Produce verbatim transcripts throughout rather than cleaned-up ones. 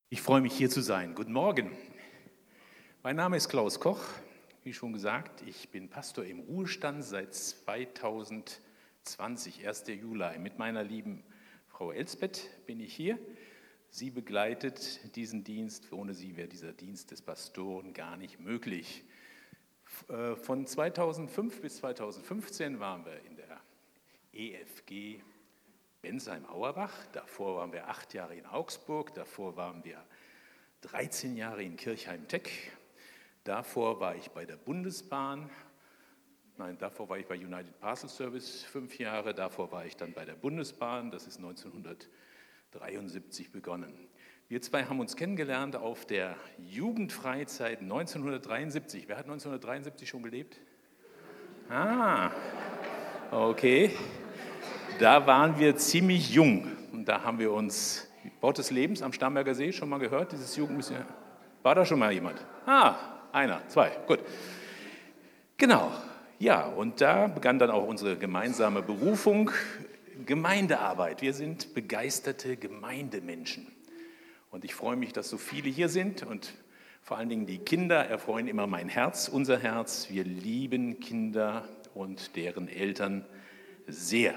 Ich freue mich, hier zu sein. Guten Morgen. Mein Name ist Klaus Koch. Wie schon gesagt, ich bin Pastor im Ruhestand seit zweitausendzwanzig, erster Juli. Mit meiner lieben Frau Elsbeth bin ich hier. Sie begleitet diesen Dienst. Ohne sie wäre dieser Dienst des Pastoren gar nicht möglich. Von zweitausendfünf bis zweitausendfünfzehn waren wir in der E F G Bensheim-Auerbach, davor waren wir acht Jahre in Augsburg, davor waren wir dreizehn Jahre in Kirchheim-Teck, davor war ich bei der Bundesbahn, nein, davor war ich bei United Parcel Service fünf Jahre, davor war ich dann bei der Bundesbahn, das ist neunzehnhundertdreiundsiebzig begonnen. Wir zwei haben uns kennengelernt auf der Jugendfreizeit neunzehnhundertdreiundsiebzig. Wer hat neunzehnhundertdreiundsiebzig schon gelebt? Ah, okay. Da waren wir ziemlich jung und da haben wir uns Wort des Lebens am Starnberger See schon mal gehört, dieses Jugendmission. War da schon mal jemand? Ah, einer, zwei, gut. Genau, ja, und da begann dann auch unsere gemeinsame Berufung, Gemeindearbeit. Wir sind begeisterte Gemeindemenschen und ich freue mich, dass so viele hier sind und vor allen Dingen die Kinder erfreuen immer mein Herz, unser Herz. Wir lieben Kinder und deren Eltern sehr.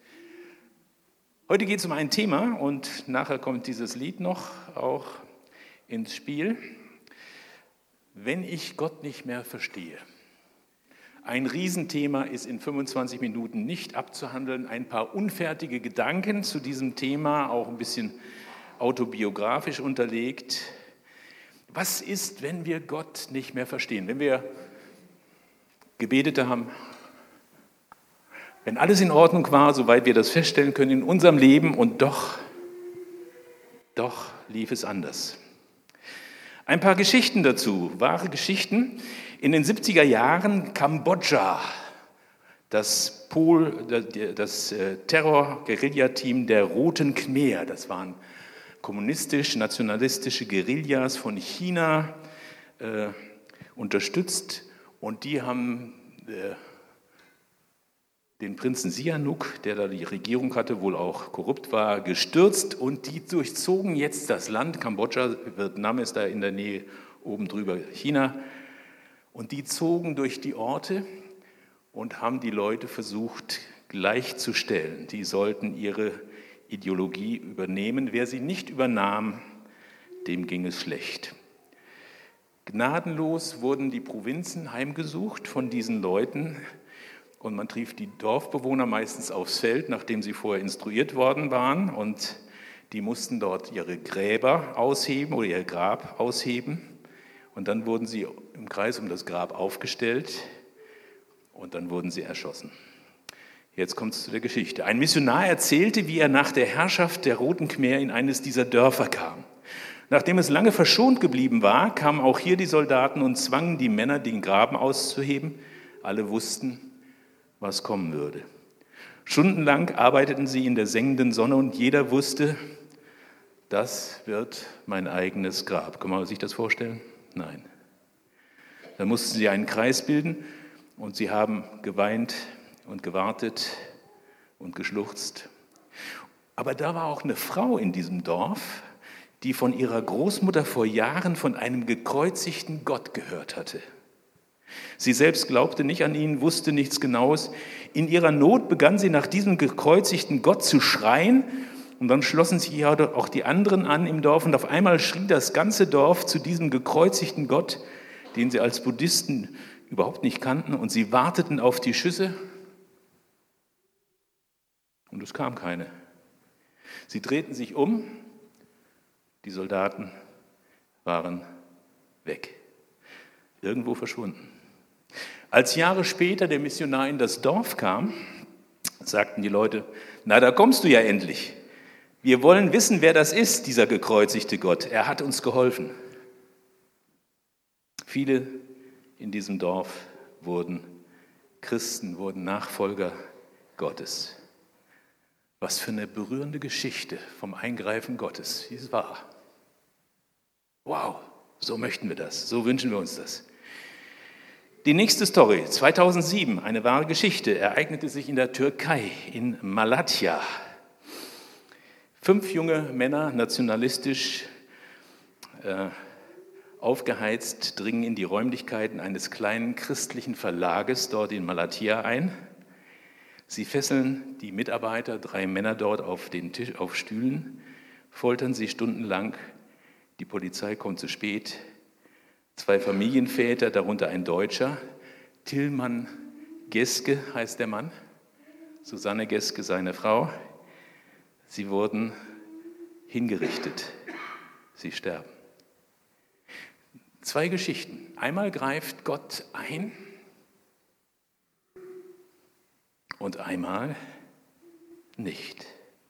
Heute geht es um ein Thema und nachher kommt dieses Lied noch auch ins Spiel. Wenn ich Gott nicht mehr verstehe. Ein Riesenthema ist in fünfundzwanzig Minuten nicht abzuhandeln. Ein paar unfertige Gedanken zu diesem Thema, auch ein bisschen autobiografisch unterlegt. Was ist, wenn wir Gott nicht mehr verstehen? Wenn wir gebetet haben, wenn alles in Ordnung war, soweit wir das feststellen können in unserem Leben und doch, doch lief es anders. Ein paar Geschichten dazu, wahre Geschichten. In den siebziger Jahren Kambodscha, das, Pol, das Terror-Guerilla-Team der Roten Khmer, das waren kommunistisch-nationalistische Guerillas von China äh, unterstützt und die haben äh, den Prinzen Sihanouk, der da die Regierung hatte, wohl auch korrupt war, gestürzt und die durchzogen jetzt das Land. Kambodscha, Vietnam ist da in der Nähe, oben drüber China. Und die zogen durch die Orte und haben die Leute versucht gleichzustellen. Die sollten ihre Ideologie übernehmen. Wer sie nicht übernahm, dem ging es schlecht. Gnadenlos wurden die Provinzen heimgesucht von diesen Leuten. Und man trieb die Dorfbewohner meistens aufs Feld, nachdem sie vorher instruiert worden waren. Und die mussten dort ihre Gräber ausheben oder ihr Grab ausheben. Und dann wurden sie im Kreis um das Grab aufgestellt und dann wurden sie erschossen. Jetzt kommt es zu der Geschichte. Ein Missionar erzählte, wie er nach der Herrschaft der Roten Khmer in eines dieser Dörfer kam. Nachdem es lange verschont geblieben war, kamen auch hier die Soldaten und zwangen die Männer, den Graben auszuheben. Alle wussten, was kommen würde. Stundenlang arbeiteten sie in der sengenden Sonne und jeder wusste, das wird mein eigenes Grab. Kann man sich das vorstellen? Nein. Dann mussten sie einen Kreis bilden und sie haben geweint und gewartet und geschluchzt. Aber da war auch eine Frau in diesem Dorf, die von ihrer Großmutter vor Jahren von einem gekreuzigten Gott gehört hatte. Sie selbst glaubte nicht an ihn, wusste nichts Genaues. In ihrer Not begann sie nach diesem gekreuzigten Gott zu schreien und dann schlossen sich ja auch die anderen an im Dorf und auf einmal schrie das ganze Dorf zu diesem gekreuzigten Gott, den sie als Buddhisten überhaupt nicht kannten und sie warteten auf die Schüsse und es kam keine. Sie drehten sich um, die Soldaten waren weg, irgendwo verschwunden. Als Jahre später der Missionar in das Dorf kam, sagten die Leute, na, da kommst du ja endlich. Wir wollen wissen, wer das ist, dieser gekreuzigte Gott. Er hat uns geholfen. Viele in diesem Dorf wurden Christen, wurden Nachfolger Gottes. Was für eine berührende Geschichte vom Eingreifen Gottes. Sie ist wahr. Wow, so möchten wir das, so wünschen wir uns das. Die nächste Story, zweitausendsieben, eine wahre Geschichte, ereignete sich in der Türkei, in Malatya. Fünf junge Männer, nationalistisch, äh, aufgeheizt, dringen in die Räumlichkeiten eines kleinen christlichen Verlages dort in Malatya ein. Sie fesseln die Mitarbeiter, drei Männer dort auf den Tisch, auf Stühlen, foltern sie stundenlang. Die Polizei kommt zu spät. Zwei Familienväter, darunter ein Deutscher, Tillmann Geske heißt der Mann, Susanne Geske seine Frau. Sie wurden hingerichtet. Sie sterben. Zwei Geschichten. Einmal greift Gott ein und einmal nicht.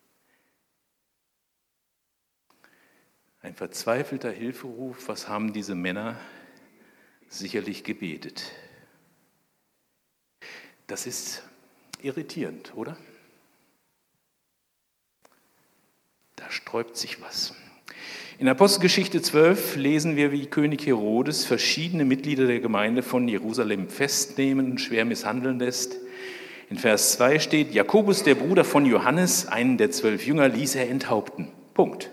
Ein verzweifelter Hilferuf, was haben diese Männer sicherlich gebetet? Das ist irritierend, oder? Da sträubt sich was. In Apostelgeschichte zwölf lesen wir, wie König Herodes verschiedene Mitglieder der Gemeinde von Jerusalem festnehmen und schwer misshandeln lässt. In Vers zwei steht, Jakobus, der Bruder von Johannes, einen der zwölf Jünger, ließ er enthaupten. Punkt.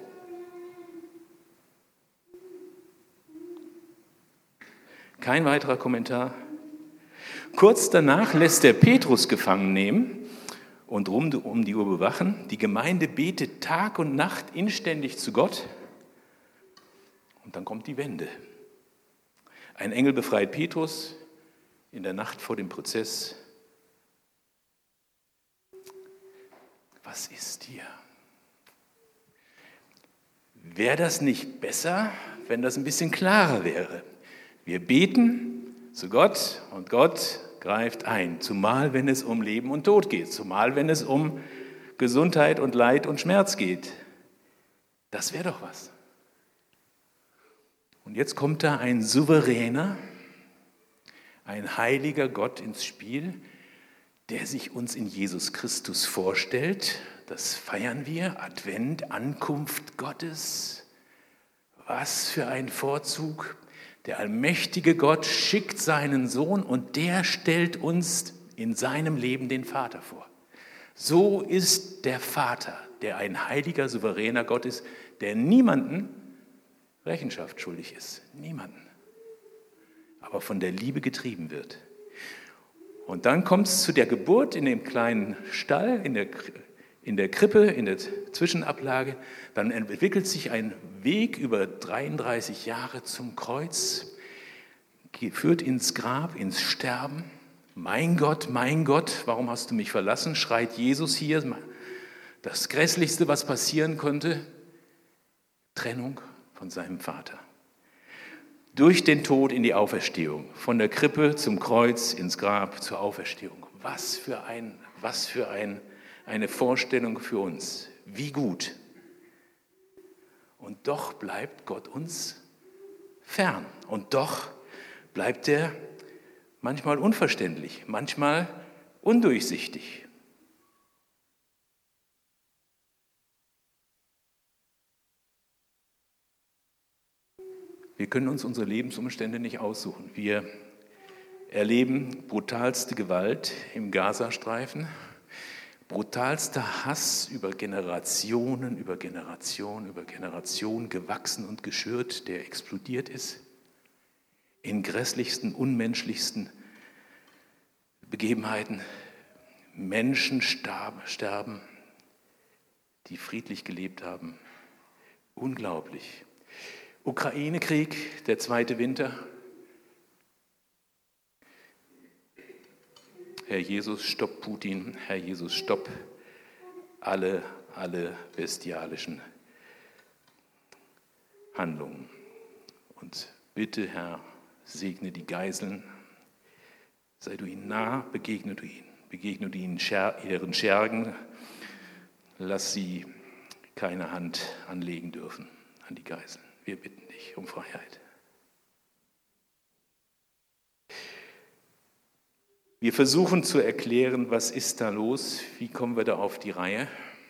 Kein weiterer Kommentar. Kurz danach lässt er Petrus gefangen nehmen und rund um die Uhr bewachen. Die Gemeinde betet Tag und Nacht inständig zu Gott. Und dann kommt die Wende. Ein Engel befreit Petrus in der Nacht vor dem Prozess. Was ist hier? Wäre das nicht besser, wenn das ein bisschen klarer wäre? Wir beten zu Gott und Gott greift ein, zumal wenn es um Leben und Tod geht, zumal wenn es um Gesundheit und Leid und Schmerz geht. Das wäre doch was. Und jetzt kommt da ein souveräner, ein heiliger Gott ins Spiel, der sich uns in Jesus Christus vorstellt. Das feiern wir, Advent, Ankunft Gottes. Was für ein Vorzug. Der allmächtige Gott schickt seinen Sohn und der stellt uns in seinem Leben den Vater vor. So ist der Vater, der ein heiliger, souveräner Gott ist, der niemanden Rechenschaft schuldig ist. Niemanden. Aber von der Liebe getrieben wird. Und dann kommt es zu der Geburt in dem kleinen Stall, in der, in der Krippe, in der Zwischenablage. Dann entwickelt sich ein Weg über dreiunddreißig Jahre zum Kreuz, führt ins Grab, ins Sterben. Mein Gott, mein Gott, warum hast du mich verlassen? Schreit Jesus hier. Das Grässlichste, was passieren konnte, Trennung von seinem Vater. Durch den Tod in die Auferstehung, von der Krippe zum Kreuz, ins Grab, zur Auferstehung. Was für ein, was für ein, eine Vorstellung für uns. Wie gut. Und doch bleibt Gott uns fern. Und doch bleibt er manchmal unverständlich, manchmal undurchsichtig. Wir können uns unsere Lebensumstände nicht aussuchen. Wir erleben brutalste Gewalt im Gazastreifen, brutalster Hass über Generationen, über Generationen, über Generationen gewachsen und geschürt, der explodiert ist, in grässlichsten, unmenschlichsten Begebenheiten. Menschen sterben, die friedlich gelebt haben. Unglaublich. Ukraine-Krieg, der zweite Winter. Herr Jesus, stopp Putin. Herr Jesus, stopp alle, alle bestialischen Handlungen. Und bitte, Herr, segne die Geiseln. Sei du ihnen nah, begegne du ihnen. Begegne du ihnen ihren Schergen. Lass sie keine Hand anlegen dürfen an die Geiseln. Wir bitten dich um Freiheit. Wir versuchen zu erklären, was ist da los, wie kommen wir da auf die Reihe,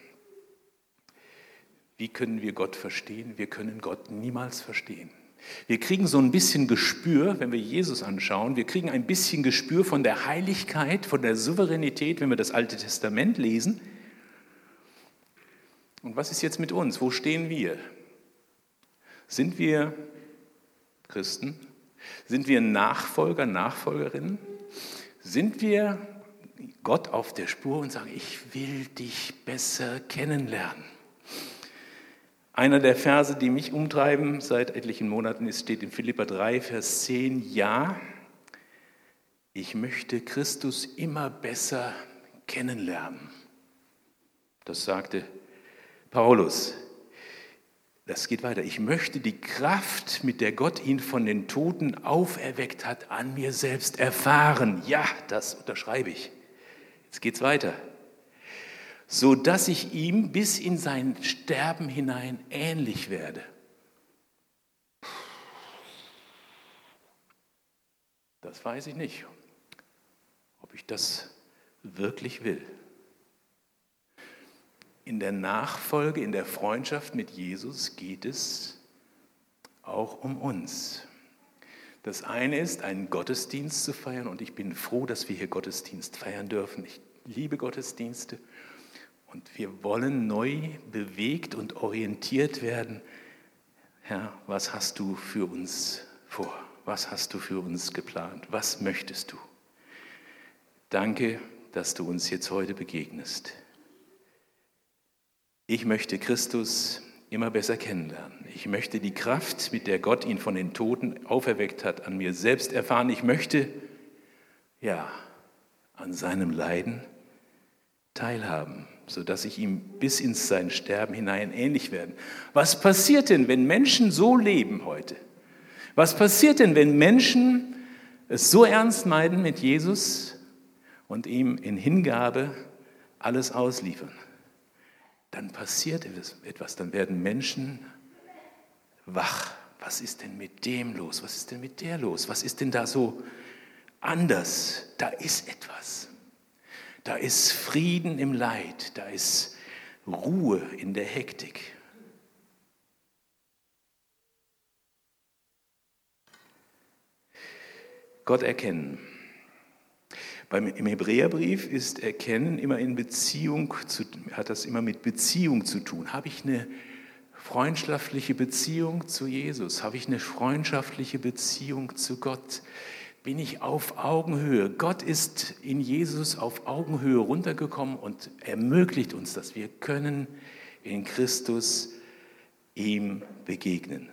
wie können wir Gott verstehen? Wir können Gott niemals verstehen. Wir kriegen so ein bisschen Gespür, wenn wir Jesus anschauen, wir kriegen ein bisschen Gespür von der Heiligkeit, von der Souveränität, wenn wir das Alte Testament lesen. Und was ist jetzt mit uns? Wo stehen wir? Sind wir Christen? Sind wir Nachfolger, Nachfolgerinnen? Sind wir Gott auf der Spur und sagen, ich will dich besser kennenlernen? Einer der Verse, die mich umtreiben seit etlichen Monaten, ist, steht in Philipper drei, Vers zehn. Ja, ich möchte Christus immer besser kennenlernen. Das sagte Paulus. Das geht weiter. Ich möchte die Kraft, mit der Gott ihn von den Toten auferweckt hat, an mir selbst erfahren. Ja, das unterschreibe ich. Jetzt geht's weiter. So dass ich ihm bis in sein Sterben hinein ähnlich werde. Das weiß ich nicht, ob ich das wirklich will. In der Nachfolge, in der Freundschaft mit Jesus geht es auch um uns. Das eine ist, einen Gottesdienst zu feiern, und ich bin froh, dass wir hier Gottesdienst feiern dürfen. Ich liebe Gottesdienste. Und wir wollen neu bewegt und orientiert werden. Herr, was hast du für uns vor? Was hast du für uns geplant? Was möchtest du? Danke, dass du uns jetzt heute begegnest. Ich möchte Christus immer besser kennenlernen. Ich möchte die Kraft, mit der Gott ihn von den Toten auferweckt hat, an mir selbst erfahren. Ich möchte, ja, an seinem Leiden teilhaben, sodass ich ihm bis ins sein Sterben hinein ähnlich werde. Was passiert denn, wenn Menschen so leben heute? Was passiert denn, wenn Menschen es so ernst meinen mit Jesus und ihm in Hingabe alles ausliefern? Dann passiert etwas, dann werden Menschen wach. Was ist denn mit dem los? Was ist denn mit der los? Was ist denn da so anders? Da ist etwas. Da ist Frieden im Leid, da ist Ruhe in der Hektik. Gott erkennen. Beim, Im Hebräerbrief ist Erkennen immer in Beziehung, zu, hat das immer mit Beziehung zu tun. Habe ich eine freundschaftliche Beziehung zu Jesus? Habe ich eine freundschaftliche Beziehung zu Gott? Bin ich auf Augenhöhe? Gott ist in Jesus auf Augenhöhe runtergekommen und ermöglicht uns das. Wir können in Christus ihm begegnen.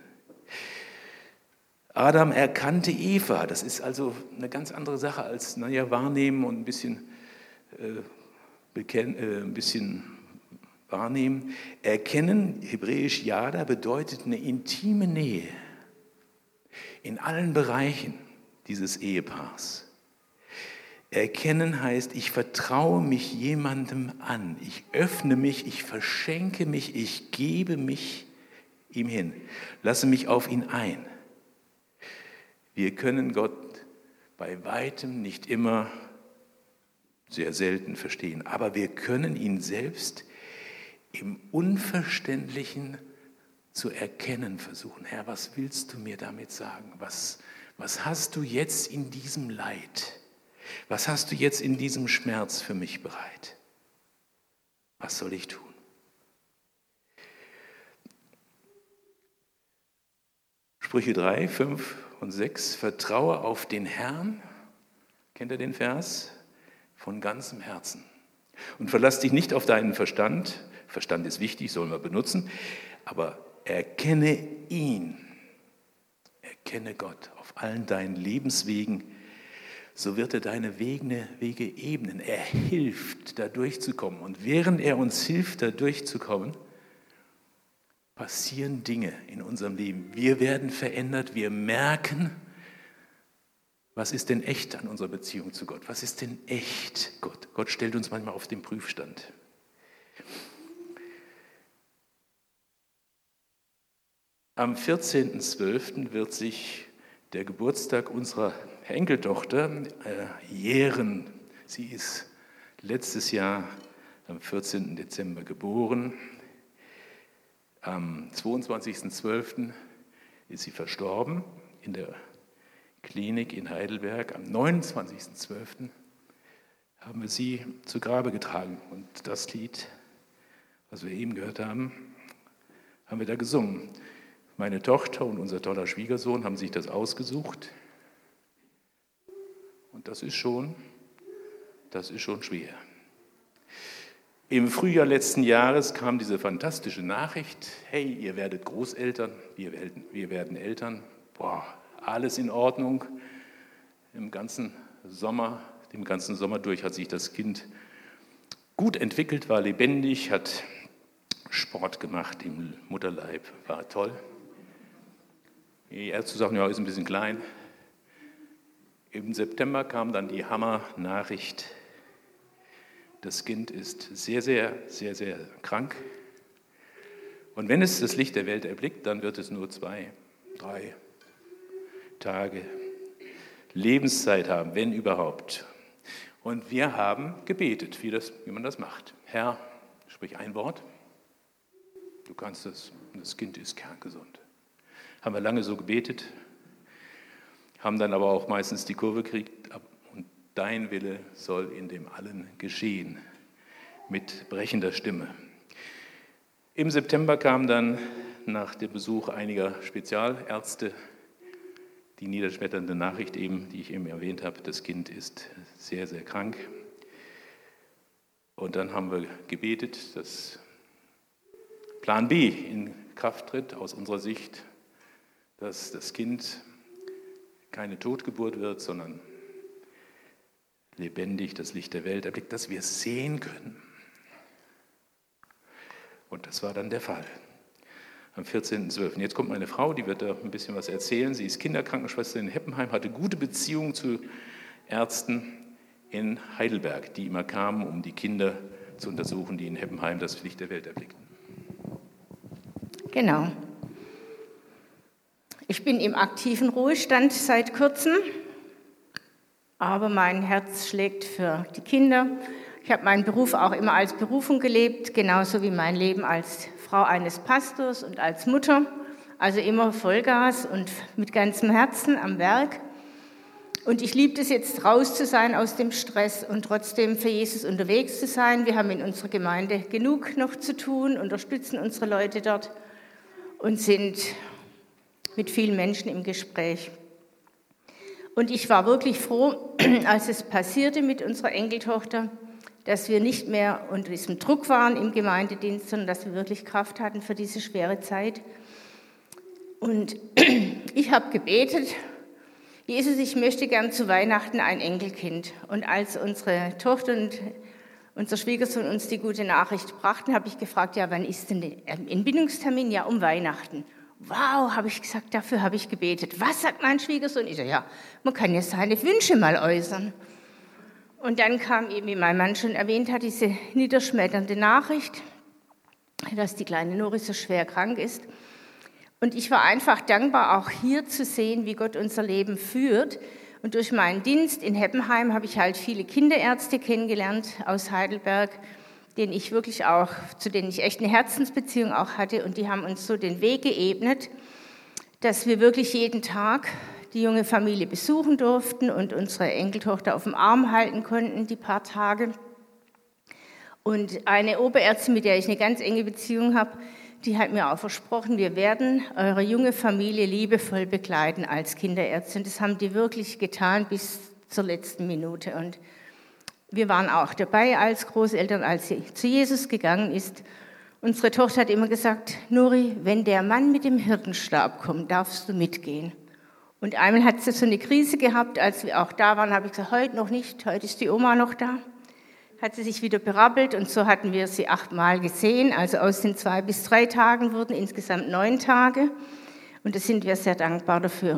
Adam erkannte Eva. Das ist also eine ganz andere Sache als, naja, wahrnehmen und ein bisschen, äh, bekennen, äh, ein bisschen wahrnehmen. Erkennen, hebräisch Yada, bedeutet eine intime Nähe in allen Bereichen dieses Ehepaars. Erkennen heißt, ich vertraue mich jemandem an. Ich öffne mich, ich verschenke mich, ich gebe mich ihm hin. Lasse mich auf ihn ein. Wir können Gott bei weitem nicht immer, sehr selten verstehen, aber wir können ihn selbst im Unverständlichen zu erkennen versuchen. Herr, was willst du mir damit sagen? Was, was hast du jetzt in diesem Leid? Was hast du jetzt in diesem Schmerz für mich bereit? Was soll ich tun? Sprüche drei, fünf und sechs. Vertraue auf den Herrn, kennt ihr den Vers? Von ganzem Herzen. Und verlass dich nicht auf deinen Verstand. Verstand ist wichtig, sollen wir benutzen. Aber erkenne ihn. Erkenne Gott auf allen deinen Lebenswegen. So wird er deine Wege, Wege ebnen. Er hilft, da durchzukommen. Und während er uns hilft, da durchzukommen, passieren Dinge in unserem Leben. Wir werden verändert, wir merken, was ist denn echt an unserer Beziehung zu Gott? Was ist denn echt Gott? Gott stellt uns manchmal auf den Prüfstand. Am vierzehnten zwölften wird sich der Geburtstag unserer Enkeltochter äh, jähren. Sie ist letztes Jahr am vierzehnten Dezember geboren. Am zweiundzwanzigsten zwölften ist sie verstorben in der Klinik in Heidelberg. Am neunundzwanzigsten zwölften haben wir sie zu Grabe getragen. Und das Lied, was wir eben gehört haben, haben wir da gesungen. Meine Tochter und unser toller Schwiegersohn haben sich das ausgesucht. Und das ist schon, das ist schon schwer. Im Frühjahr letzten Jahres kam diese fantastische Nachricht, hey, ihr werdet Großeltern, wir werden, wir werden Eltern. Boah, alles in Ordnung. Im ganzen Sommer, den ganzen Sommer durch hat sich das Kind gut entwickelt, war lebendig, hat Sport gemacht im Mutterleib, war toll. Die Ärzte sagen, ja, ist ein bisschen klein. Im September kam dann die Hammer-Nachricht, das Kind ist sehr, sehr, sehr, sehr krank. Und wenn es das Licht der Welt erblickt, dann wird es nur zwei, drei Tage Lebenszeit haben, wenn überhaupt. Und wir haben gebetet, wie, das, wie man das macht. Herr, sprich ein Wort, du kannst es, das Kind ist kerngesund. Haben wir lange so gebetet, haben dann aber auch meistens die Kurve gekriegt, und dein Wille soll in dem Allen geschehen, mit brechender Stimme. Im September kam dann nach dem Besuch einiger Spezialärzte die niederschmetternde Nachricht eben, die ich eben erwähnt habe, das Kind ist sehr, sehr krank. Und dann haben wir gebetet, dass Plan B in Kraft tritt, aus unserer Sicht, dass das Kind keine Totgeburt wird, sondern lebendig das Licht der Welt erblickt, dass wir es sehen können. Und das war dann der Fall. Am vierzehnten zwölften Jetzt kommt meine Frau, die wird da ein bisschen was erzählen. Sie ist Kinderkrankenschwester in Heppenheim, hatte gute Beziehungen zu Ärzten in Heidelberg, die immer kamen, um die Kinder zu untersuchen, die in Heppenheim das Licht der Welt erblickten. Genau. Ich bin im aktiven Ruhestand seit kurzem, aber mein Herz schlägt für die Kinder. Ich habe meinen Beruf auch immer als Berufung gelebt, genauso wie mein Leben als Frau eines Pastors und als Mutter. Also immer Vollgas und mit ganzem Herzen am Werk. Und ich liebe es jetzt, raus zu sein aus dem Stress und trotzdem für Jesus unterwegs zu sein. Wir haben in unserer Gemeinde genug noch zu tun, unterstützen unsere Leute dort und sind mit vielen Menschen im Gespräch. Und ich war wirklich froh, als es passierte mit unserer Enkeltochter, dass wir nicht mehr unter diesem Druck waren im Gemeindedienst, sondern dass wir wirklich Kraft hatten für diese schwere Zeit. Und ich habe gebetet, Jesus, ich möchte gern zu Weihnachten ein Enkelkind. Und als unsere Tochter und unser Schwiegersohn uns die gute Nachricht brachten, habe ich gefragt, ja, wann ist denn der Entbindungstermin? Ja, um Weihnachten. Wow, habe ich gesagt, dafür habe ich gebetet. Was sagt mein Schwiegersohn? Ich so, ja, man kann ja seine Wünsche mal äußern. Und dann kam eben, wie mein Mann schon erwähnt hat, diese niederschmetternde Nachricht, dass die kleine Nori so schwer krank ist. Und ich war einfach dankbar, auch hier zu sehen, wie Gott unser Leben führt. Und durch meinen Dienst in Heppenheim habe ich halt viele Kinderärzte kennengelernt aus Heidelberg, denen ich wirklich auch, zu denen ich echt eine Herzensbeziehung auch hatte. Und die haben uns so den Weg geebnet, dass wir wirklich jeden Tag die junge Familie besuchen durften und unsere Enkeltochter auf dem Arm halten konnten, die paar Tage. Und eine Oberärztin, mit der ich eine ganz enge Beziehung habe, die hat mir auch versprochen, wir werden eure junge Familie liebevoll begleiten als Kinderärztin. Das haben die wirklich getan bis zur letzten Minute. Und wir waren auch dabei als Großeltern, als sie zu Jesus gegangen ist. Unsere Tochter hat immer gesagt, Nori, wenn der Mann mit dem Hirtenstab kommt, darfst du mitgehen. Und einmal hat sie so eine Krise gehabt, als wir auch da waren, habe ich gesagt, heute noch nicht, heute ist die Oma noch da. Hat sie sich wieder berappelt und so hatten wir sie achtmal gesehen. Also aus den zwei bis drei Tagen wurden insgesamt neun Tage und da sind wir sehr dankbar dafür.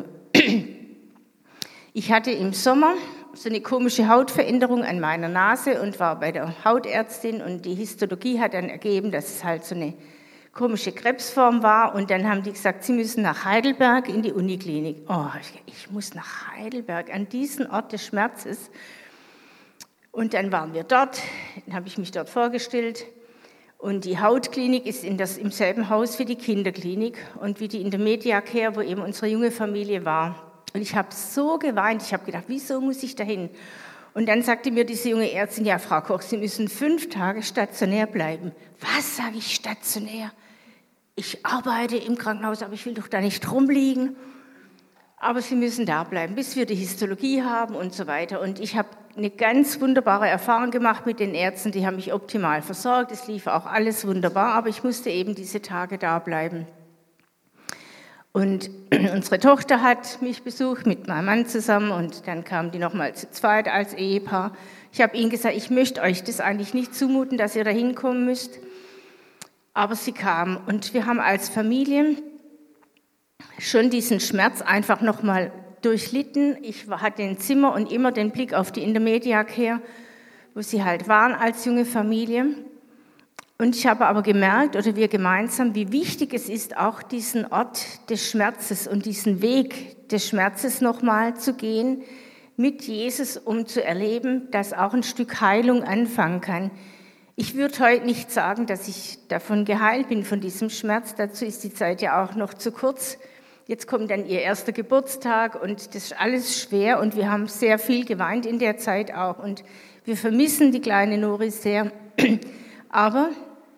Ich hatte im Sommer so eine komische Hautveränderung an meiner Nase und war bei der Hautärztin und die Histologie hat dann ergeben, dass es halt so eine komische Krebsform war und dann haben die gesagt, sie müssen nach Heidelberg in die Uniklinik. Oh, ich, ich muss nach Heidelberg, an diesen Ort des Schmerzes. Und dann waren wir dort, dann habe ich mich dort vorgestellt und die Hautklinik ist in das, im selben Haus wie die Kinderklinik und wie die Intermedia Care, wo eben unsere junge Familie war. Und ich habe so geweint, ich habe gedacht, wieso muss ich dahin? Und dann sagte mir diese junge Ärztin, ja, Frau Koch, Sie müssen fünf Tage stationär bleiben. Was, sage ich, stationär? ich arbeite im Krankenhaus, aber ich will doch da nicht rumliegen. Aber Sie müssen da bleiben, bis wir die Histologie haben und so weiter. Und ich habe eine ganz wunderbare Erfahrung gemacht mit den Ärzten, die haben mich optimal versorgt. Es lief auch alles wunderbar, aber ich musste eben diese Tage da bleiben. Und unsere Tochter hat mich besucht mit meinem Mann zusammen und dann kamen die nochmal zu zweit als Ehepaar. Ich habe ihnen gesagt, ich möchte euch das eigentlich nicht zumuten, dass ihr da hinkommen müsst. Aber sie kamen und wir haben als Familie schon diesen Schmerz einfach nochmal durchlitten. Ich hatte ein Zimmer und immer den Blick auf die Intermediak her, wo sie halt waren als junge Familie. Und ich habe aber gemerkt, oder wir gemeinsam, wie wichtig es ist, auch diesen Ort des Schmerzes und diesen Weg des Schmerzes nochmal zu gehen mit Jesus, um zu erleben, dass auch ein Stück Heilung anfangen kann. Ich würde heute nicht sagen, dass ich davon geheilt bin, von diesem Schmerz. Dazu ist die Zeit ja auch noch zu kurz. Jetzt kommt dann ihr erster Geburtstag und das ist alles schwer und wir haben sehr viel geweint in der Zeit auch und wir vermissen die kleine Nori sehr. Aber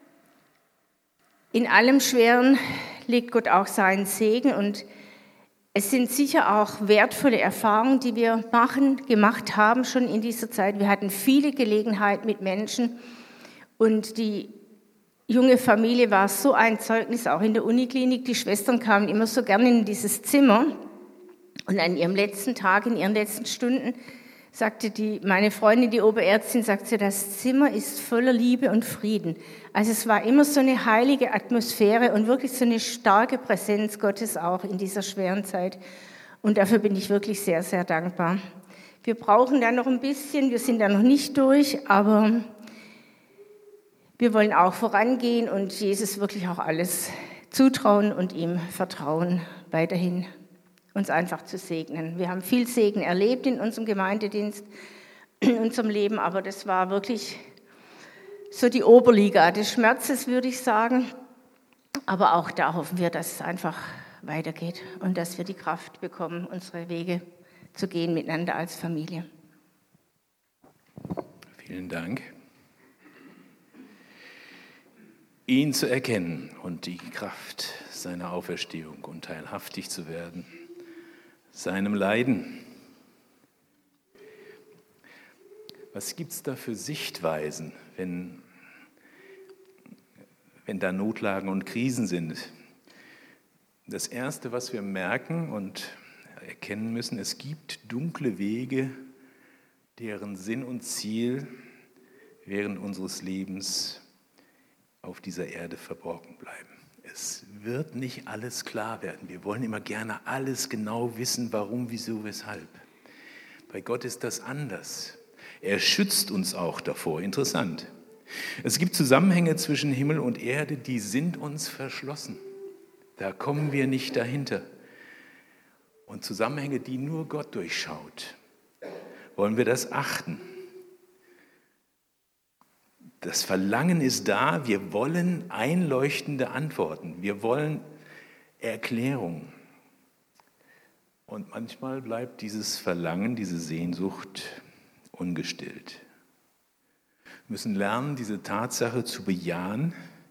in allem Schweren legt Gott auch seinen Segen und es sind sicher auch wertvolle Erfahrungen, die wir machen, gemacht haben schon in dieser Zeit. Wir hatten viele Gelegenheiten mit Menschen und die junge Familie war so ein Zeugnis, auch in der Uniklinik. Die Schwestern kamen immer so gerne in dieses Zimmer und an ihrem letzten Tag, in ihren letzten Stunden, sagte die, meine Freundin, die Oberärztin, sagte, das Zimmer ist voller Liebe und Frieden. Also es war immer so eine heilige Atmosphäre und wirklich so eine starke Präsenz Gottes auch in dieser schweren Zeit. Und dafür bin ich wirklich sehr, sehr dankbar. Wir brauchen da noch ein bisschen, wir sind da noch nicht durch, aber wir wollen auch vorangehen und Jesus wirklich auch alles zutrauen und ihm vertrauen, weiterhin uns einfach zu segnen. Wir haben viel Segen erlebt in unserem Gemeindedienst, in unserem Leben, aber das war wirklich so die Oberliga des Schmerzes, würde ich sagen. Aber auch da hoffen wir, dass es einfach weitergeht und dass wir die Kraft bekommen, unsere Wege zu gehen miteinander als Familie. Vielen Dank. Ihn zu erkennen und die Kraft seiner Auferstehung und teilhaftig zu werden, seinem Leiden. Was gibt es da für Sichtweisen, wenn, wenn da Notlagen und Krisen sind? Das Erste, was wir merken und erkennen müssen, es gibt dunkle Wege, deren Sinn und Ziel während unseres Lebens auf dieser Erde verborgen bleiben. Es wird nicht alles klar werden. Wir wollen immer gerne alles genau wissen, warum, wieso, weshalb. Bei Gott ist das anders. Er schützt uns auch davor. Interessant. Es gibt Zusammenhänge zwischen Himmel und Erde, die sind uns verschlossen. Da kommen wir nicht dahinter. Und Zusammenhänge, die nur Gott durchschaut. Wollen wir das achten? Das Verlangen ist da, wir wollen einleuchtende Antworten, wir wollen Erklärung. Und manchmal bleibt dieses Verlangen, diese Sehnsucht ungestillt. Wir müssen lernen, diese Tatsache zu bejahen.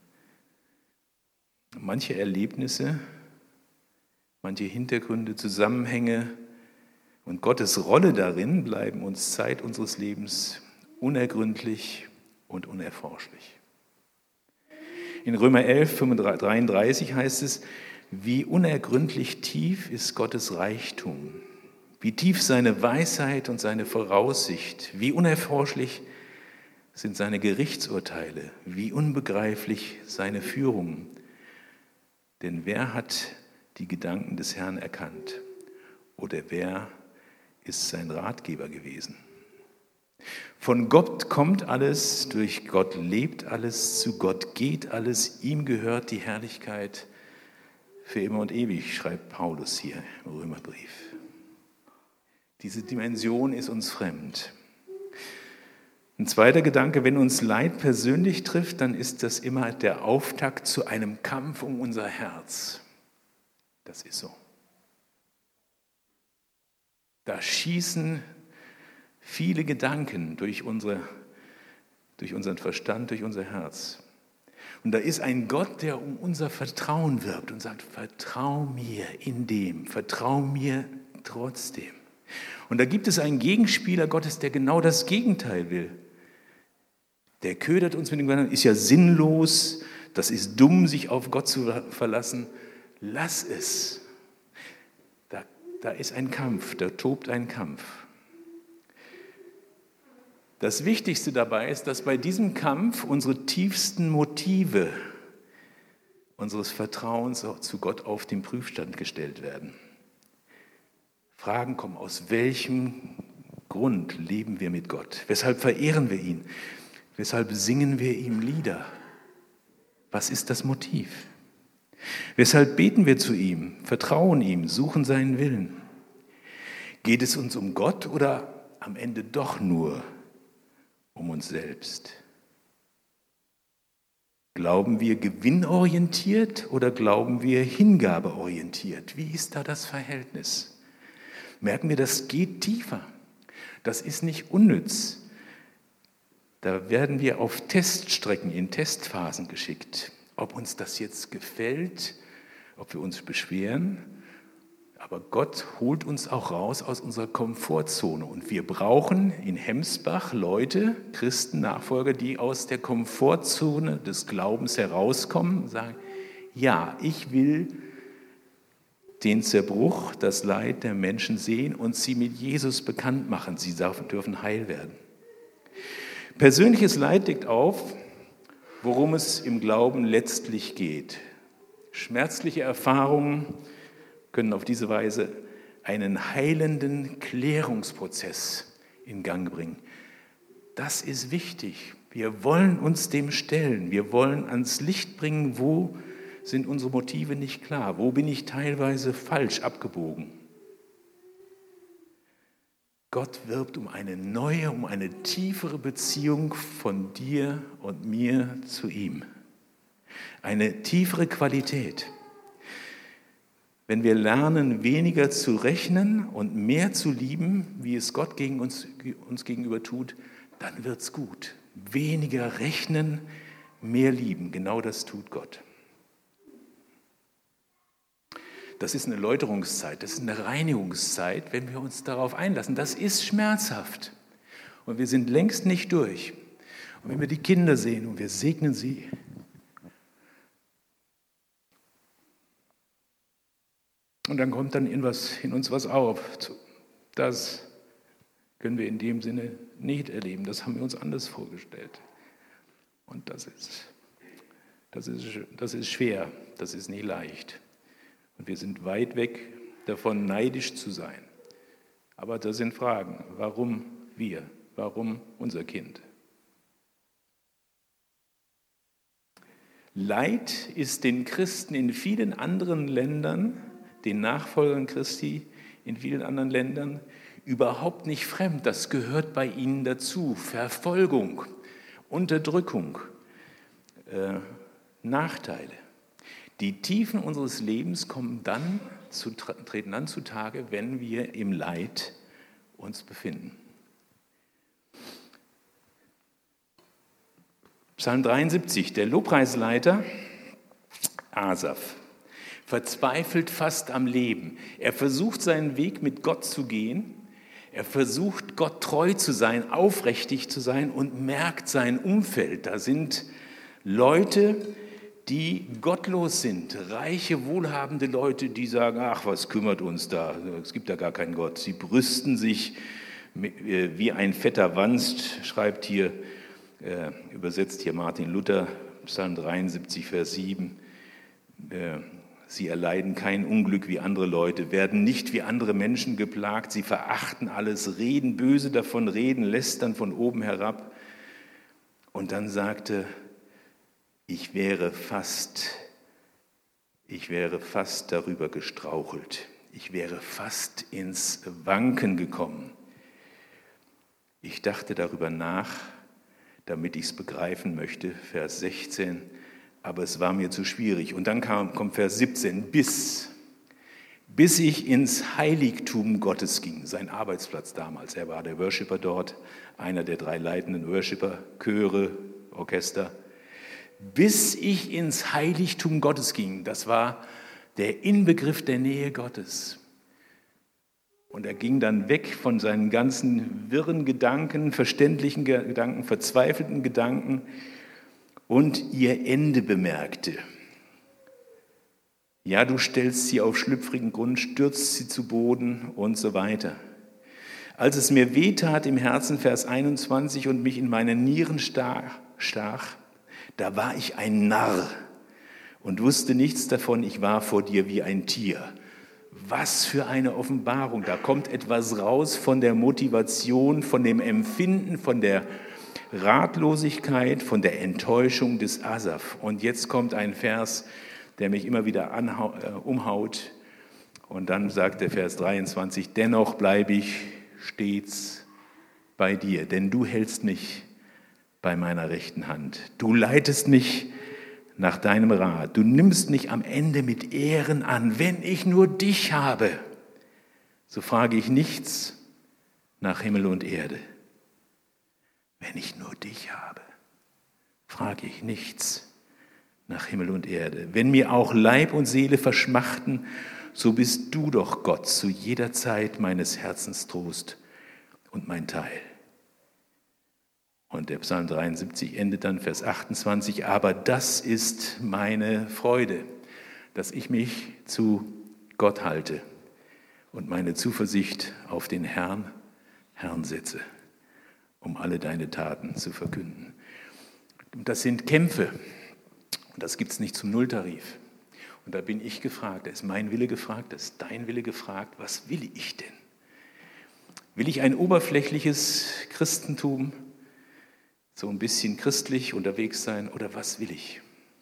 Manche Erlebnisse, manche Hintergründe, Zusammenhänge und Gottes Rolle darin bleiben uns Zeit unseres Lebens unergründlich und unerforschlich. In Römer elf, dreiunddreißig heißt es, wie unergründlich tief ist Gottes Reichtum, wie tief seine Weisheit und seine Voraussicht, wie unerforschlich sind seine Gerichtsurteile, wie unbegreiflich seine Führung. Denn wer hat die Gedanken des Herrn erkannt? Oder wer ist sein Ratgeber gewesen? Von Gott kommt alles, durch Gott lebt alles, zu Gott geht alles, ihm gehört die Herrlichkeit für immer und ewig, schreibt Paulus hier im Römerbrief. Diese Dimension ist uns fremd. Ein zweiter Gedanke, wenn uns Leid persönlich trifft, dann ist das immer der Auftakt zu einem Kampf um unser Herz. Das ist so. Da schießen viele Gedanken durch, unsere, durch unseren Verstand, durch unser Herz. Und da ist ein Gott, der um unser Vertrauen wirbt und sagt, vertrau mir in dem, vertrau mir trotzdem. Und da gibt es einen Gegenspieler Gottes, der genau das Gegenteil will. Der ködert uns mit dem Gedanken, ist ja sinnlos, das ist dumm, sich auf Gott zu verlassen. Lass es. Da, da ist ein Kampf, da tobt ein Kampf. Das Wichtigste dabei ist, dass bei diesem Kampf unsere tiefsten Motive unseres Vertrauens zu Gott auf den Prüfstand gestellt werden. Fragen kommen, aus welchem Grund leben wir mit Gott? Weshalb verehren wir ihn? Weshalb singen wir ihm Lieder? Was ist das Motiv? Weshalb beten wir zu ihm, vertrauen ihm, suchen seinen Willen? Geht es uns um Gott oder am Ende doch nur um uns selbst? Glauben wir gewinnorientiert oder glauben wir hingabeorientiert? Wie ist da das Verhältnis? Merken wir, das geht tiefer. Das ist nicht unnütz. Da werden wir auf Teststrecken, in Testphasen geschickt. Ob uns das jetzt gefällt, ob wir uns beschweren. Aber Gott holt uns auch raus aus unserer Komfortzone. Und wir brauchen in Hemsbach Leute, Christen, Nachfolger, die aus der Komfortzone des Glaubens herauskommen und sagen, ja, ich will den Zerbruch, das Leid der Menschen sehen und sie mit Jesus bekannt machen. Sie dürfen heil werden. Persönliches Leid deckt auf, worum es im Glauben letztlich geht. Schmerzliche Erfahrungen können auf diese Weise einen heilenden Klärungsprozess in Gang bringen. Das ist wichtig. Wir wollen uns dem stellen. Wir wollen ans Licht bringen, wo sind unsere Motive nicht klar? Wo bin ich teilweise falsch abgebogen? Gott wirbt um eine neue, um eine tiefere Beziehung von dir und mir zu ihm. Eine tiefere Qualität. Wenn wir lernen, weniger zu rechnen und mehr zu lieben, wie es Gott gegen uns, uns gegenüber tut, dann wird's gut. Weniger rechnen, mehr lieben. Genau das tut Gott. Das ist eine Läuterungszeit, das ist eine Reinigungszeit, wenn wir uns darauf einlassen. Das ist schmerzhaft und wir sind längst nicht durch. Und wenn wir die Kinder sehen und wir segnen sie, und dann kommt dann in, was, in uns was auf, das können wir in dem Sinne nicht erleben, das haben wir uns anders vorgestellt. Und das ist, das ist, das ist schwer, das ist nicht leicht. Und wir sind weit weg davon, neidisch zu sein. Aber da sind Fragen. Warum wir? Warum unser Kind? Leid ist den Christen in vielen anderen Ländern, den Nachfolgern Christi in vielen anderen Ländern, überhaupt nicht fremd. Das gehört bei ihnen dazu. Verfolgung, Unterdrückung, äh, Nachteile. Die Tiefen unseres Lebens kommen dann zu, treten dann zutage, wenn wir im Leid uns befinden. Psalm dreiundsiebzig, der Lobpreisleiter Asaf verzweifelt fast am Leben. Er versucht seinen Weg mit Gott zu gehen. Er versucht Gott treu zu sein, aufrichtig zu sein und merkt sein Umfeld. Da sind Leute, die gottlos sind, reiche, wohlhabende Leute, die sagen, ach, was kümmert uns da, es gibt ja gar keinen Gott. Sie brüsten sich wie ein fetter Wanst, schreibt hier, äh, übersetzt hier Martin Luther, Psalm dreiundsiebzig, Vers sieben. Äh, sie erleiden kein Unglück wie andere Leute, werden nicht wie andere Menschen geplagt, sie verachten alles, reden böse davon, reden lästern von oben herab. Und dann sagte Ich wäre fast, ich wäre fast darüber gestrauchelt. Ich wäre fast ins Wanken gekommen. Ich dachte darüber nach, damit ich es begreifen möchte, Vers sechzehn, aber es war mir zu schwierig. Und dann kam, kommt Vers siebzehn, bis, bis ich ins Heiligtum Gottes ging, sein Arbeitsplatz damals. Er war der Worshipper dort, einer der drei leitenden Worshipper, Chöre, Orchester. bis ich ins Heiligtum Gottes ging. Das war der Inbegriff der Nähe Gottes. Und er ging dann weg von seinen ganzen wirren Gedanken, verständlichen Gedanken, verzweifelten Gedanken und ihr Ende bemerkte. Ja, du stellst sie auf schlüpfrigen Grund, stürzt sie zu Boden und so weiter. Als es mir wehtat im Herzen, Vers einundzwanzig, und mich in meine Nieren stach, stach, da war ich ein Narr und wusste nichts davon, ich war vor dir wie ein Tier. Was für eine Offenbarung, da kommt etwas raus von der Motivation, von dem Empfinden, von der Ratlosigkeit, von der Enttäuschung des Asaf. Und jetzt kommt ein Vers, der mich immer wieder anhau- äh, umhaut. Und dann sagt der Vers dreiundzwanzig, dennoch bleibe ich stets bei dir, denn du hältst mich bei meiner rechten Hand. Du leitest mich nach deinem Rat. Du nimmst mich am Ende mit Ehren an. Wenn ich nur dich habe, so frage ich nichts nach Himmel und Erde. Wenn ich nur dich habe, frage ich nichts nach Himmel und Erde. Wenn mir auch Leib und Seele verschmachten, so bist du doch Gott zu jeder Zeit meines Herzens Trost und mein Teil. Und der Psalm dreiundsiebzig endet dann Vers achtundzwanzig, aber das ist meine Freude, dass ich mich zu Gott halte und meine Zuversicht auf den Herrn, Herrn setze, um alle deine Taten zu verkünden. Und das sind Kämpfe und das gibt es nicht zum Nulltarif. Und da bin ich gefragt, da ist mein Wille gefragt, da ist dein Wille gefragt, was will ich denn? Will ich ein oberflächliches Christentum, so ein bisschen christlich unterwegs sein, oder was will ich?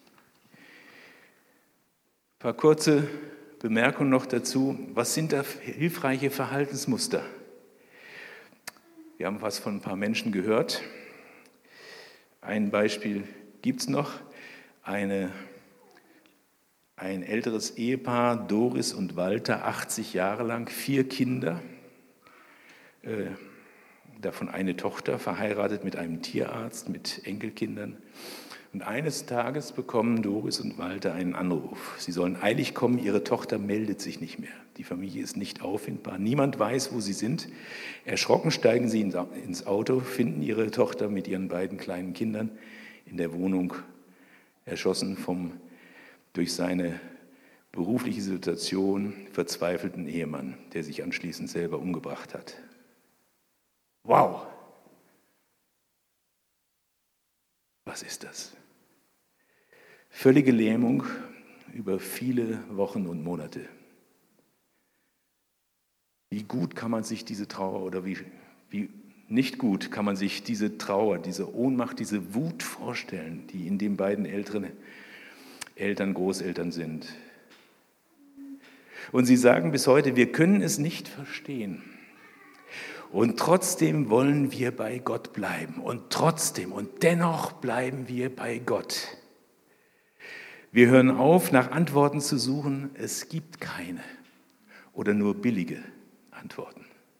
Ein paar kurze Bemerkungen noch dazu. Was sind da hilfreiche Verhaltensmuster? Wir haben was von ein paar Menschen gehört. Ein Beispiel gibt es noch. Eine, ein älteres Ehepaar, Doris und Walter, achtzig Jahre lang, vier Kinder. Äh, Davon eine Tochter, verheiratet mit einem Tierarzt, mit Enkelkindern. Und eines Tages bekommen Doris und Walter einen Anruf. Sie sollen eilig kommen, ihre Tochter meldet sich nicht mehr. Die Familie ist nicht auffindbar. Niemand weiß, wo sie sind. Erschrocken steigen sie ins Auto, finden ihre Tochter mit ihren beiden kleinen Kindern in der Wohnung, erschossen vom durch seine berufliche Situation verzweifelten Ehemann, der sich anschließend selber umgebracht hat. Wow! Was ist das? Völlige Lähmung über viele Wochen und Monate. Wie gut kann man sich diese Trauer oder wie, wie nicht gut kann man sich diese Trauer, diese Ohnmacht, diese Wut vorstellen, die in den beiden älteren Eltern, Großeltern sind. Und sie sagen bis heute, wir können es nicht verstehen. Und trotzdem wollen wir bei Gott bleiben. Und trotzdem und dennoch bleiben wir bei Gott. Wir hören auf, nach Antworten zu suchen. Es gibt keine oder nur billige Antworten.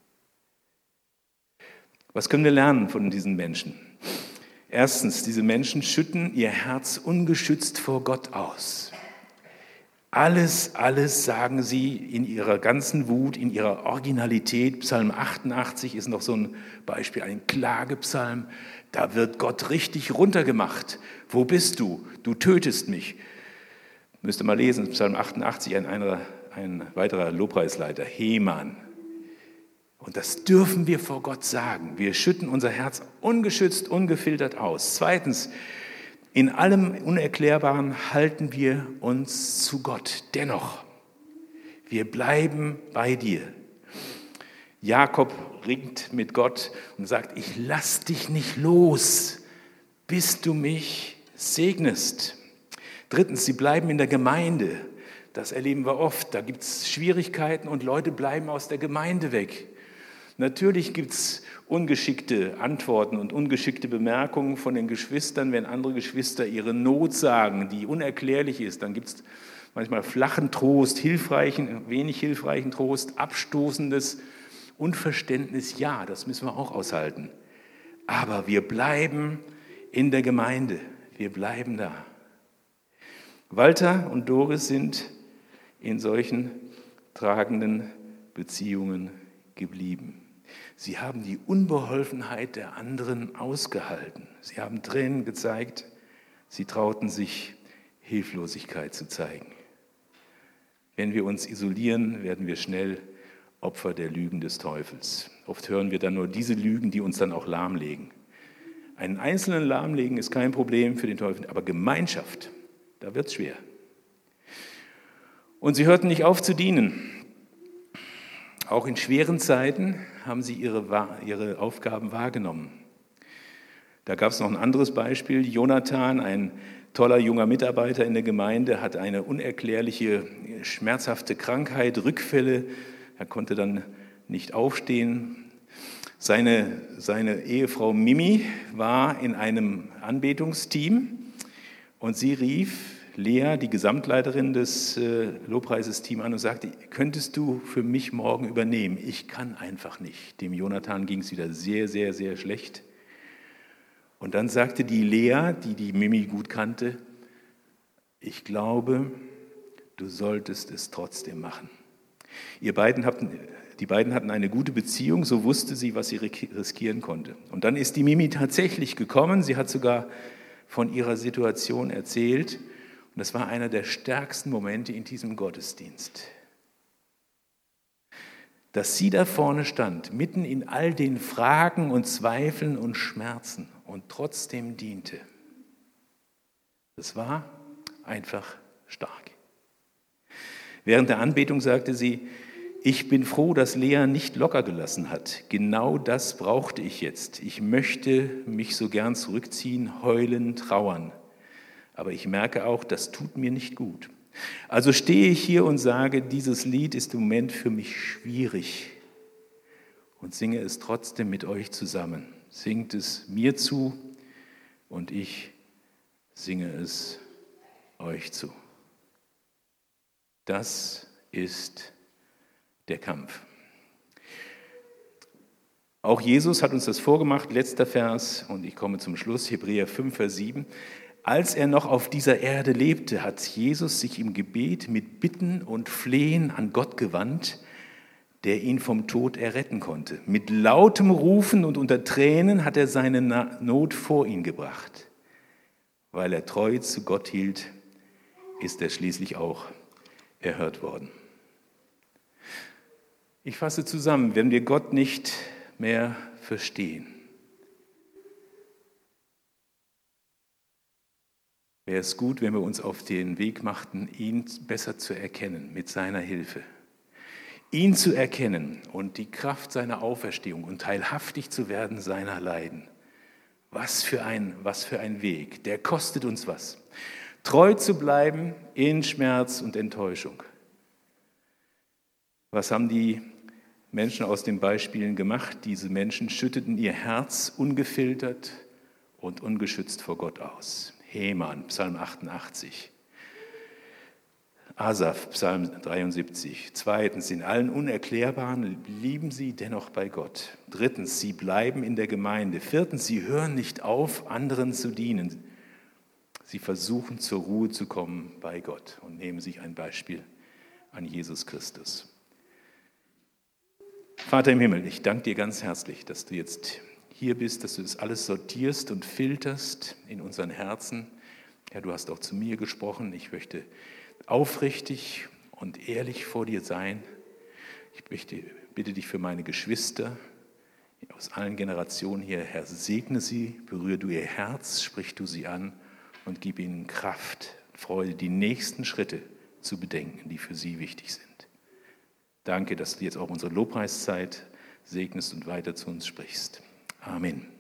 Was können wir lernen von diesen Menschen? Erstens, diese Menschen schütten ihr Herz ungeschützt vor Gott aus. Alles, alles sagen sie in ihrer ganzen Wut, in ihrer Originalität. Psalm achtundachtzig ist noch so ein Beispiel, ein Klagepsalm. Da wird Gott richtig runtergemacht. Wo bist du? Du tötest mich. Müsst ihr mal lesen, Psalm achtundachtzig, ein, einer, ein weiterer Lobpreisleiter, Heman. Und das dürfen wir vor Gott sagen. Wir schütten unser Herz ungeschützt, ungefiltert aus. Zweitens, in allem Unerklärbaren halten wir uns zu Gott. Dennoch, wir bleiben bei dir. Jakob ringt mit Gott und sagt, ich lass dich nicht los, bis du mich segnest. Drittens, sie bleiben in der Gemeinde. Das erleben wir oft. Da gibt es Schwierigkeiten und Leute bleiben aus der Gemeinde weg. Natürlich gibt es ungeschickte Antworten und ungeschickte Bemerkungen von den Geschwistern, wenn andere Geschwister ihre Not sagen, die unerklärlich ist. Dann gibt es manchmal flachen Trost, hilfreichen, wenig hilfreichen Trost, abstoßendes Unverständnis. Ja, das müssen wir auch aushalten. Aber wir bleiben in der Gemeinde. wir bleiben da. Walter und Doris sind in solchen tragenden Beziehungen geblieben. Sie haben die Unbeholfenheit der anderen ausgehalten. Sie haben Tränen gezeigt. Sie trauten sich, Hilflosigkeit zu zeigen. Wenn wir uns isolieren, werden wir schnell Opfer der Lügen des Teufels. Oft hören wir dann nur diese Lügen, die uns dann auch lahmlegen. Einen Einzelnen lahmlegen ist kein Problem für den Teufel, aber Gemeinschaft, da wird es schwer. Und sie hörten nicht auf zu dienen. Auch in schweren Zeiten haben sie ihre, ihre Aufgaben wahrgenommen. Da gab es noch ein anderes Beispiel. Jonathan, ein toller junger Mitarbeiter in der Gemeinde, hat eine unerklärliche, schmerzhafte Krankheit, Rückfälle. Er konnte dann nicht aufstehen. Seine, seine Ehefrau Mimi war in einem Anbetungsteam und sie rief Lea, die Gesamtleiterin des äh, Lobpreises-Teams, an und sagte, könntest du für mich morgen übernehmen? Ich kann einfach nicht. Dem Jonathan ging es wieder sehr, sehr, sehr schlecht. Und dann sagte die Lea, die die Mimi gut kannte, ich glaube, du solltest es trotzdem machen. Ihr beiden hatten, die beiden hatten eine gute Beziehung, so wusste sie, was sie riskieren konnte. Und dann ist die Mimi tatsächlich gekommen, sie hat sogar von ihrer Situation erzählt. Und das war einer der stärksten Momente in diesem Gottesdienst. Dass sie da vorne stand, mitten in all den Fragen und Zweifeln und Schmerzen und trotzdem diente. Das war einfach stark. Während der Anbetung sagte sie, ich bin froh, dass Lea nicht locker gelassen hat. Genau das brauchte ich jetzt. Ich möchte mich so gern zurückziehen, heulen, trauern. Aber ich merke auch, das tut mir nicht gut. Also stehe ich hier und sage, dieses Lied ist im Moment für mich schwierig und singe es trotzdem mit euch zusammen. Singt es mir zu und ich singe es euch zu. Das ist der Kampf. Auch Jesus hat uns das vorgemacht, letzter Vers, und ich komme zum Schluss, Hebräer fünf, Vers sieben. Als er noch auf dieser Erde lebte, hat Jesus sich im Gebet mit Bitten und Flehen an Gott gewandt, der ihn vom Tod erretten konnte. Mit lautem Rufen und unter Tränen hat er seine Not vor ihn gebracht. Weil er treu zu Gott hielt, ist er schließlich auch erhört worden. Ich fasse zusammen, wenn wir Gott nicht mehr verstehen, wäre es gut, wenn wir uns auf den Weg machten, ihn besser zu erkennen mit seiner Hilfe. Ihn zu erkennen und die Kraft seiner Auferstehung und teilhaftig zu werden seiner Leiden. Was für ein, was für ein Weg, der kostet uns was. Treu zu bleiben in Schmerz und Enttäuschung. Was haben die Menschen aus den Beispielen gemacht? Diese Menschen schütteten ihr Herz ungefiltert und ungeschützt vor Gott aus. Heman, Psalm achtundachtzig. Asaf, Psalm dreiundsiebzig. Zweitens, in allen Unerklärbaren blieben sie dennoch bei Gott. Drittens, sie bleiben in der Gemeinde. Viertens, sie hören nicht auf, anderen zu dienen. Sie versuchen zur Ruhe zu kommen bei Gott und nehmen sich ein Beispiel an Jesus Christus. Vater im Himmel, ich danke dir ganz herzlich, dass du jetzt hier bist, dass du das alles sortierst und filterst in unseren Herzen. Herr, du hast auch zu mir gesprochen. Ich möchte aufrichtig und ehrlich vor dir sein. Ich möchte, bitte dich für meine Geschwister aus allen Generationen hier, Herr, segne sie, berühre du ihr Herz, sprich du sie an und gib ihnen Kraft, Freude, die nächsten Schritte zu bedenken, die für sie wichtig sind. Danke, dass du jetzt auch unsere Lobpreiszeit segnest und weiter zu uns sprichst. Amen.